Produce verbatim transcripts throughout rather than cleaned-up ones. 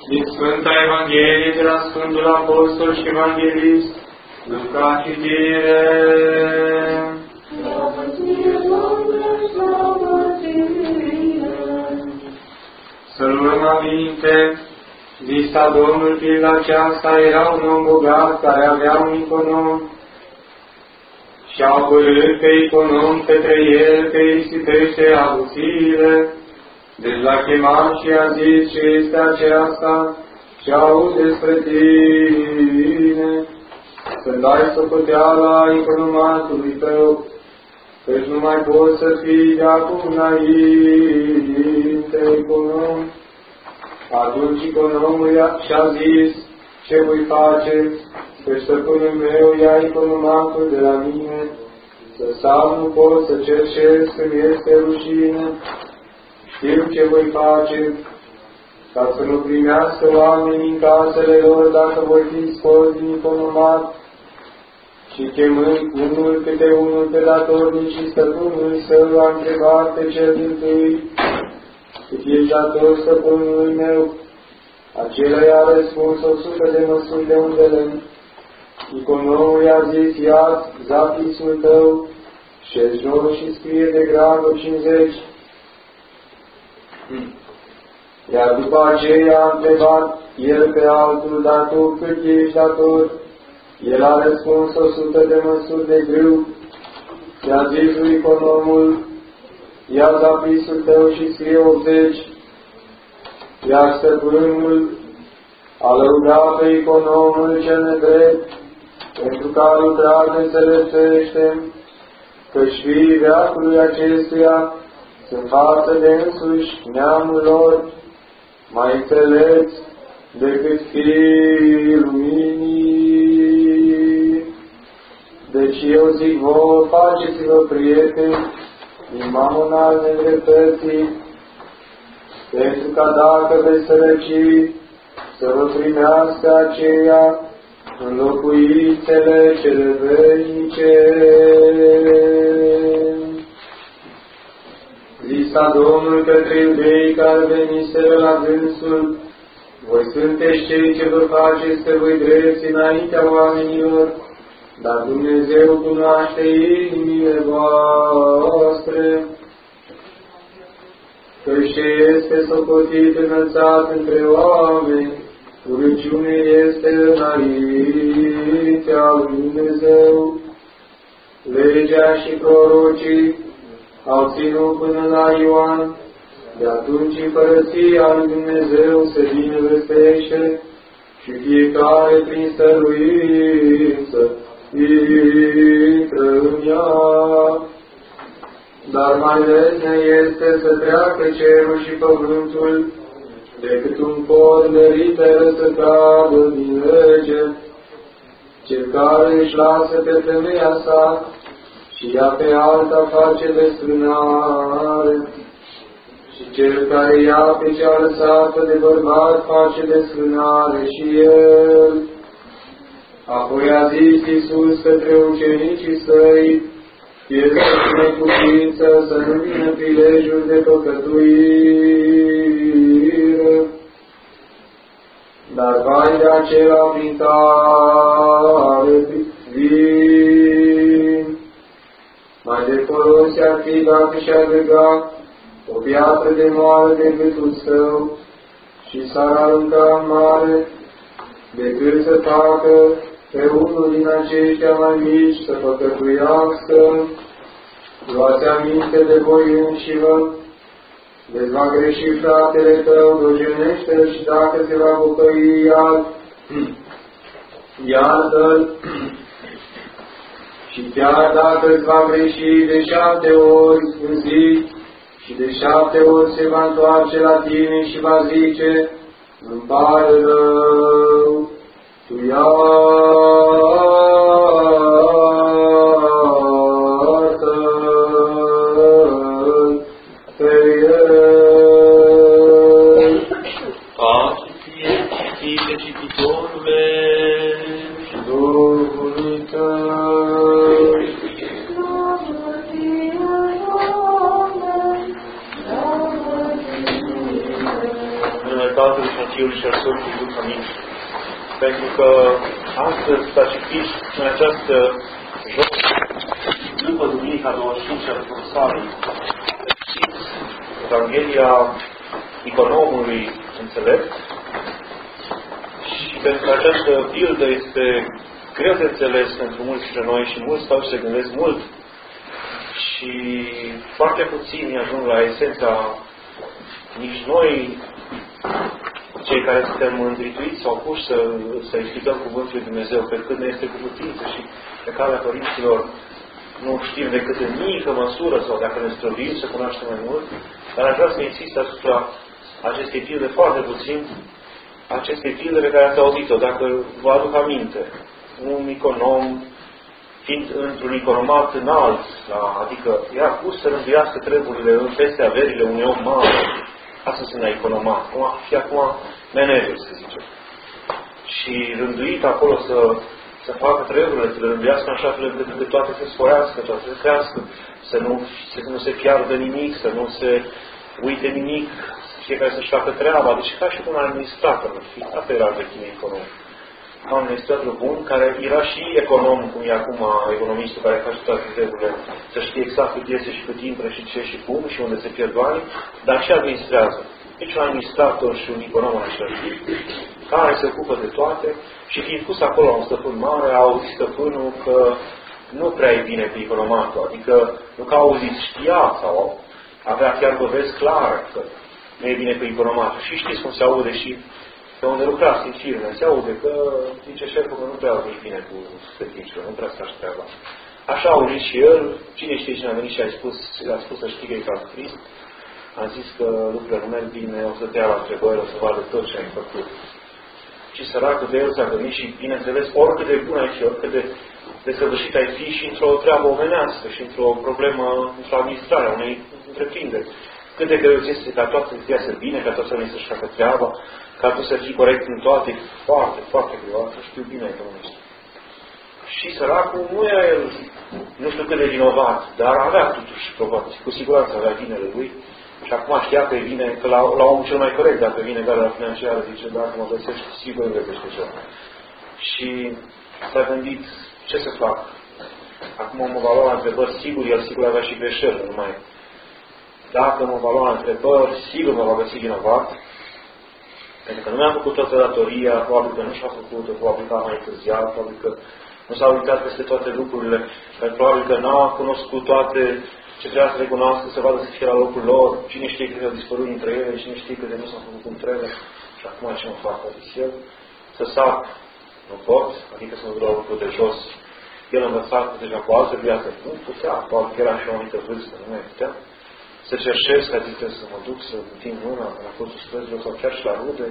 Din Sfânta Evanghelie de la Sfântul Apostol și Evanghelist Luca, citire. Să luăm aminte, vista Domnului prin aceasta era un om bogat care avea un econom și a hotărât pe econom către el că ispitește avuțiile. Deci l-a chemat și a zis: ce este aceasta ce aud despre tine? Să dai socoteala economatului tău, căci nu mai poți să fii de acum înainte econom. Atunci economul și-a zis: ce voi face? Căci stăpânul meu ia economatul de la mine, să sar nu pot, să cerșesc, îmi este rușine. Știu ce voi face, ca să nu primească oamenii în casele lor dacă voi fi scos din economat, și chemând unul câte unul pe datornicii stăpânului său, a întrebat pe cel dintâi: cât ești dator stăpânului meu? Acela i-a răspuns: o sută de măsuri de undele. Economul i-a zis: ia-ți zapisul tău, șezi jos și scrie de grabă cincizeci. Iar după aceea a întrebat el pe altul: dar tu cât ești dator? El a răspuns: o sută de măsuri de grâu. I-a zis lui economul: ia zapisul tău și scrie optzeci. Iar stăpânul a lăudat pe economul cel nedrept, pentru că a lucrat înțelepțește, că-și fiii veacului acestuia în față de însuși neamul lor mai înțelepți decât fiii luminii. Deci eu zic vouă, faceți-vă prieteni din mamonal nedreptății, pentru că dacă veți sărăci, să vă primească aceia în locuințele cele veșnice. Zisa Domnul către iudei care veniseră la dânsul: voi sunteți cei ce vă faceți pe voi drepți înaintea oamenilor, dar Dumnezeu cunoaște inimile voastre. Căci ce este socotit înălțat între oameni, rugăciune este înaintea lui Dumnezeu. Legea și prorocii au ținut până la Ioan, de atunci împărăția lui Dumnezeu se binevestește și fiecare prin stăruință intră în ea. Dar mai lesne este să treacă cerul și pământul decât un pod de literă să cadă din lege. Cel care își lasă pe femeia sa și ea pe alta face desfrânare, și cel care ia pe cea lăsată de bărbat face desfrânare și el. Apoi a zis Iisus către ucenicii săi: este neputință să nu vină prilejuri de păcătuire, dar vai de acela prin care vin. Mai de folos ar fi dacă și-ar lega o piatră de moară de gâtul său și s-ar arunca în mare, decât să facă pe unul din aceștia mai mici să păcătuiască. Luați aminte de voi înșivă, deci va greși fratele tău, dogenește-l și dacă se va pocăi, iartă-l. Și chiar dacă îți va greși de șapte ori în zi, și de șapte ori se va întoarce la tine și va zice: îmi pare rău, tu iartă-l pe el. Pace ție, citite cititorule, și Duhului tău. Tatălui și al Fiului și al Sfântului Duh. Amin. Pentru că astăzi s-a citit în această joi, după Duminica douăzeci și cinci a Răsării, Evanghelia Economului înțelept. Și pentru că această pildă este greu de înțeles pentru mulți dintre noi și mulți stau și se gândesc mult și foarte puțini ajung la esența. Nici noi, cei care suntem îndrituiți sau puși să, să explicăm Cuvântul lui Dumnezeu pe cât ne este cu putință și pe calea părinților, nu știm decât în mică măsură sau dacă ne străduim să cunoaștem mai mult, dar aș vrea să insist asupra acestei pilde foarte puțin, acestei pilde pe care ați auzit-o. Dacă vă aduc aminte, un econom, fiind într-un economat înalt, adică era pus să rânduiască treburile peste averile unui om mare. Asta înseamnă economat. Și acum manager, să zicem. Și rânduit acolo să, să facă treburile, să le rânduiască în așa fel încât de toate să sporească, toate să crească, să nu, să nu se piardă nimic, să nu se uite nimic, fiecare să-și facă treaba. Deci ca și un administrator. Asta era vechimea economică. Un administrator bun, care era și econom, cum e acum economistul care face toate treburile, să știe exact cât iese și cât intră și ce și cum și unde se pierd banii, dar și administrează. Deci un administrator și un econom în același timp, care se ocupă de toate și fiind pus acolo un stăpân mare, a auzit stăpânul că nu prea e bine pe economatul, adică nu că a auzit, știa sau avea chiar dovezi clare că nu e bine pe economatul. Și știți cum se aude și pe unde lucrați în firme, se aude că zice șeful că nu prea e bine cu stăticile, nu prea să-și treaba. Așa a auzit și el, cine știe cine a venit și a spus, a spus să știi că e ca Crist, a zis că lucrurile nu merg bine, o să te ia la întrebări, o să vadă tot ce ai făcut. Și săracul de el s-a gândit și, bineînțeles, oricât de bun ai fi, oricât de desăvârșit ai fi și într-o treabă omenească și într-o problemă, într-o administrare a unei întreprinderi. Cât de greu este ca toată să iasă bine, ca toată să-și facă treaba, ca tu să fii corect în toate, foarte, foarte greu, să știu bine economist. Și săracul nu era el, nu știu cât de vinovat, dar avea totuși, probabil, cu siguranță avea vinele lui și acum știa că e vine, că la, la omul cel mai corect, dacă vine gara financiară, zice, dacă mă găsești, sigur îmi găsește ceva. Și s-a gândit, ce să fac? Acum mă va lua la întrebări, sigur, el sigur avea și greșeli, numai. Dacă mă va lua la întrebări, sigur mă va găsi vinovat. Pentru că nu mi-a făcut toată datoria, probabil că nu și-a făcut, probabil că a mai întârziat, probabil că nu s-a uitat peste toate lucrurile, probabil că n-a cunoscut toate ce trebuia să recunoască, să vadă să fie la locul lor, cine știe câte au dispărut dintre ele, cine știe câte nu s-au făcut cum trebuie. Și acum ce mă fac? A zis el, să sap, nu pot, adică să mă duc la lucrul de jos. El a învățat deja cu altă viață, nu putea, probabil că era și o anumită vârstă, nu mai putea. Să cerșesc, adică să mă duc, să întind mâna la colțul străzilor sau chiar și la rude.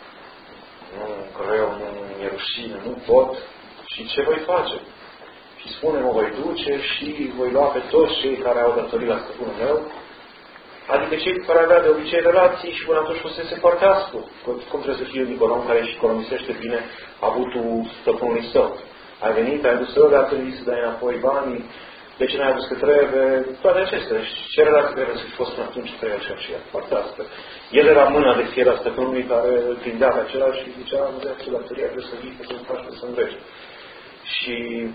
Nu, greu, nu e rușine, nu pot. Și ce voi face? Și spune, mă voi duce și voi lua pe toți cei care au datorii la stăpânul meu, adică cei care avea de obicei relații și până atunci fusese foarte aspru. Cum trebuie să fie un econom care își economisește bine avutul stăpânului său? Ai venit, ai adus ăla, când îi să dai înapoi banii, de ce n-ai adus că trebuie, toate acestea. Și ce relație trebuie să fi fost până atunci între el și aceea? Foarte aspru. El era mâna de fier a stăpânului care îl prindea pe acela și zicea, nu vrea ce datoria, trebuie să vii, că să-mi faci, să-mi vrei. Și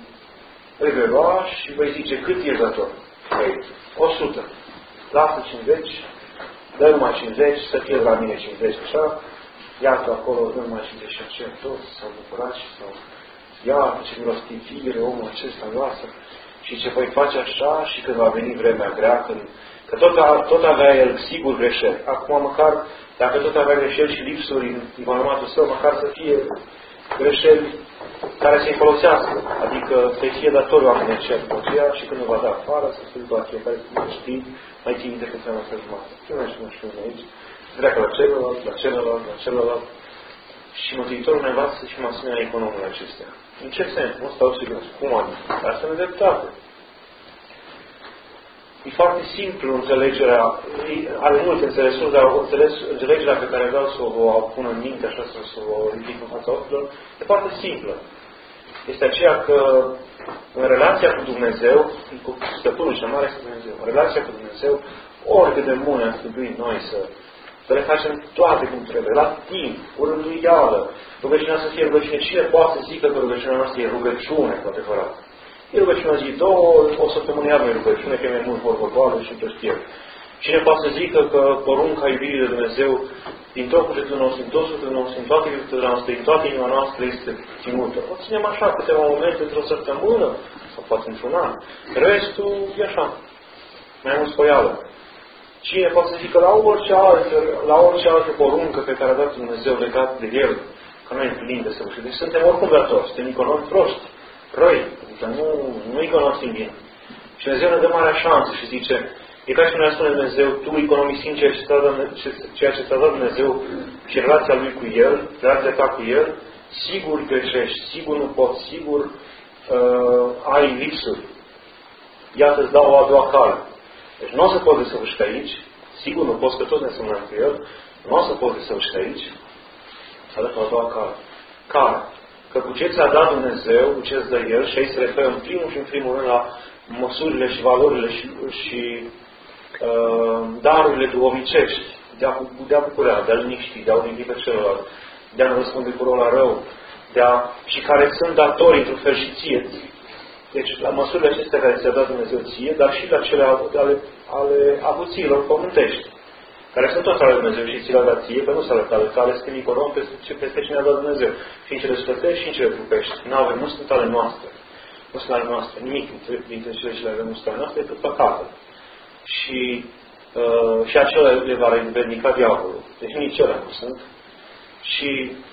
îi vei lua și vei zice, cât e dator? Păi, o sută. Lasă cincizeci, dă numai cincizeci, să fie la mine cincizeci, așa, iată acolo, dă numai cincizeci și aceea, toți s-au bucurat și s-au, iată ce milostivire, omul acesta lasă. Și ce voi face așa și când va veni vremea grea, când, că tot, tot avea el sigur greșeli. Acum măcar, dacă tot avea greșeli și lipsuri în economatul său, măcar să fie greșeli care să-i folosească. Adică să-i fie dator oamenii aceia după aceea și când nu va da afară, să spui la fiecare să știi, mai ții minte că ți-am lăsat jumătate. Eu nu știu, nu știu aici. Să treacă la celălalt, la celălalt, la celălalt. Și Mântuitorul ne învață să fim asemenea economului acestea. În ce sens? Nu stau și gândesc. Cum adică? Asta ne dreptate. E foarte simplu înțelegerea, are multe înțelesuri, dar înțeles, înțelegerea pe care vreau să o pun în minte, așa să o ridic în fața ochilor, e foarte simplă. Este aceea că în relația cu Dumnezeu, cu Stăpânul și Mare este Dumnezeu, în relația cu Dumnezeu, oricât de bune am trebuit noi să să le facem toate cum trebuie, la timp, cu rânduială, rugăciunea să fie rugăciune. Cine poate să zică că rugăciunea noastră e rugăciune, cu adevărat? E rugăciunea zi, două, o săptămână iar mai rugăciune, că e mai mult vorbă goală și tot știu. Cine poate să zică că porunca iubirii de Dumnezeu din tot cugetul nostru, din tot sufletul nostru, din toate virtuțile noastre, din toată inima noastră este ținută. O ținem așa câteva momente într-o săptămână, sau poate într-un an. Restul e așa, mai mult spoială. Cine poate să zică la orice altă, la orice altă poruncă pe care a dat Dumnezeu legat de El, că noi împlinim de săvârșit. Deci suntem oricum datori, suntem economi proști, răi, adică nu, nu economim bine. Și Dumnezeu ne dă marea șansă și zice, e ca și cum ne spune Dumnezeu, tu economisind ceea ce ți-a dat, ceea ce ți-a dat Dumnezeu și relația Lui cu El, relația ta cu El, sigur greșești, sigur nu poți, sigur uh, ai lipsuri. Iată îți dau o a doua cale. Deci nu o să poți desăvârși aici, sigur nu poți, că tot ne semnăm cu El, nu o să poți desăvârși aici, să arăt o a doua cale. Care? Că cu ce ți-a dat Dumnezeu, cu ce îți dă El, și aici se referă în primul și în primul rând la măsurile și valorile și, și uh, darurile duhovnicești, de a, de a bucura, de a liniști, de a uimbi pe celălalt, de a nu răspunde cu rău la rău, de a, și care sunt datori într-un fel și ție. Deci, la măsurile acestea care ți-a dat Dumnezeu ție, dar și la cele ale, ale avuțiilor pământești, care sunt tot ale Dumnezeu și ți le-a dat ție, că nu s-a lăsat ale tale, sunt econom peste, peste cine a dat Dumnezeu. Și în cele sfătești și în cele trupești. Nu avem, nu sunt ale noastre. Nu sunt ale noastre. Nimic dintre cele ce le avem nu sunt ale noastre, decât păcate. Și, uh, și acela le va revendica diavolul. Deci nici ele nu sunt. Și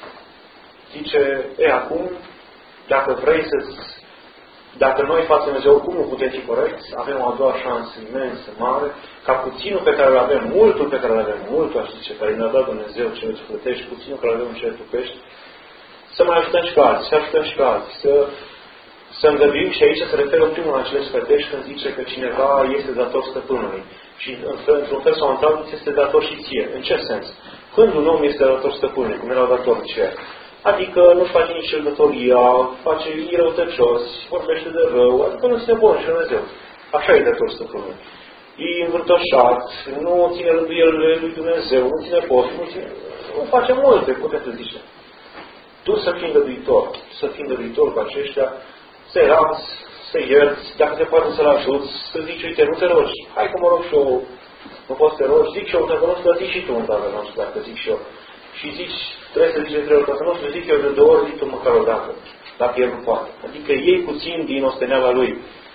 zice, e, acum, dacă vrei să-ți Dacă noi față Dumnezeu oricum nu putem fi corecți, avem o a doua șansă imensă, mare, ca puținul pe care îl avem, multul pe care îl avem, multul, aș zice, care ne-a dat Dumnezeu cele ce plătești, puținul care îl avem în cele trupești, să mai ajutăm și pe alții, să ajutăm și pe alții, să, să îngăduim și aici se referă în primul la cele sfătești când zice că cineva este dator stăpânului. Și într-un fel sau într-altul este dator și ție. În ce sens? Când un om este dator stăpânului, cum era dator în cer, adică nu-și face nici călătoria, face răutăcios, vorbește de rău, adică nu este bun și Dumnezeu. Așa e dator stăpânul. E învârtoșat, nu ține rânduielile lui Dumnezeu, nu ține post, nu ține... Nu face multe, putem să zice. Tu să fii îngăduitor, să fii îngăduitor cu aceștia, să-i rați, să-i ierți, dacă se poate să-l ajuți, să zici, uite, nu te rogi, hai că mă rog și eu, nu poți să te rogi, zic și eu, dacă nu știu, zic și tu un tatăl nostru, dacă zic și eu. Și zici, trebuie să zici între el, dacă nu știu, zic eu de două ori, zic tu măcar o dată, dacă el nu poate. Adică iei puțin din osteneala lui.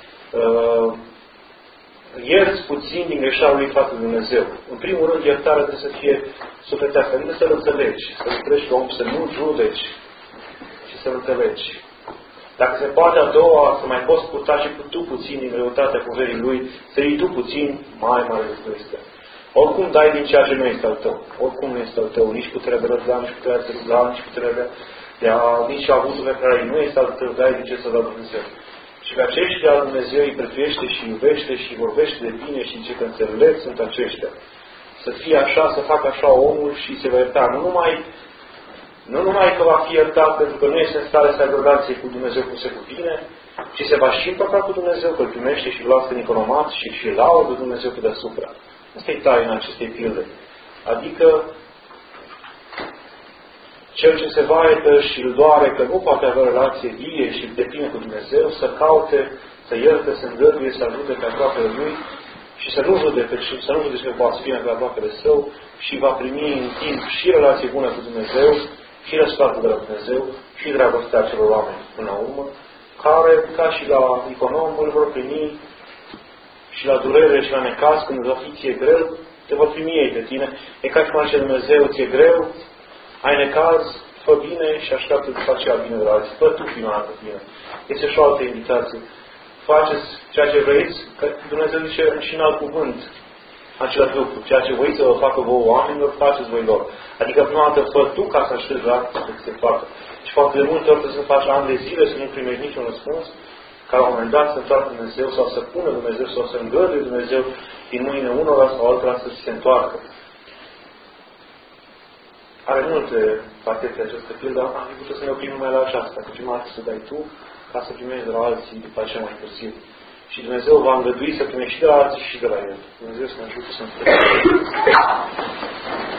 Uh, ierți puțin din greșeala lui față de Dumnezeu. În primul rând, iertarea trebuie să fie sufletească, adică să-l înțelegi, să-l înțelegi pe om, să nu judeci și să-l înțelegi. Dacă se poate a doua, să mai poți purta și tu puțin din greutatea cuverii lui, să iei tu puțin, mai mare lucru este. Oricum dai din ceea ce nu este al tău. Oricum nu este al tău. Nici puterea de răzla, nici puterea de răzla, nici puterea de, de a... nici avutul pe care nu este al tău, dai din ce să dă Dumnezeu. Și pe aceștia Dumnezeu îi prețuiește și iubește și vorbește de bine și zice că înțelepți sunt aceștia. Să fie așa, să facă așa omul și se va ierta. Nu numai, nu numai că va fi iertat pentru că nu este în stare să aibă relație cu Dumnezeu cum se cuvine, ci se va și împăca cu Dumnezeu, că îl primește și îl lasă în economat și, și laudă Dumnezeu pe deasupra. Asta e taina acestei pilde. Adică cel ce se vaietă și îl doare că nu poate avea relație vie și depline cu Dumnezeu, să caute, să ierte, să îngăduie, să ajute pe aproapele lui și să nu judece, să nu judece pe spine pe aproapele său și va primi în timp și relație bună cu Dumnezeu, și răsfatul de la Dumnezeu, și dragostea celor oameni până la urmă, care, ca și la econom, îl vor primi și la durere și la necaz, când îți va fi ție greu, te vor primi ei pe tine. E ca și cum zice Dumnezeu, ție greu, ai necaz, fă bine și așteaptă să faci cea bine de la alții. Fă tu prima dată bine. Este și o altă invitație. Faceți ceea ce vreți, că Dumnezeu zice și în alt cuvânt același lucru. Ceea ce voi să vă facă vouă oamenilor, faceți voi lor. Adică prima dată fă tu ca să aștepți la să se facă. Și foarte de multe ori trebuie să faci ani de zile să nu primești niciun răspuns, ca la un moment dat să întoarcă Dumnezeu sau să pună Dumnezeu sau să îngăduie Dumnezeu din mâine unora sau altora să se întoarcă. Are multe pachete această pildă, am fi putut să ne oprim numai la aceasta, că prima dată să dai tu, ca să primești de la alții după aceea mai târziu. Și Dumnezeu va îngădui să primești și de la alții și de la El. Dumnezeu să ne ajute să înțelegem.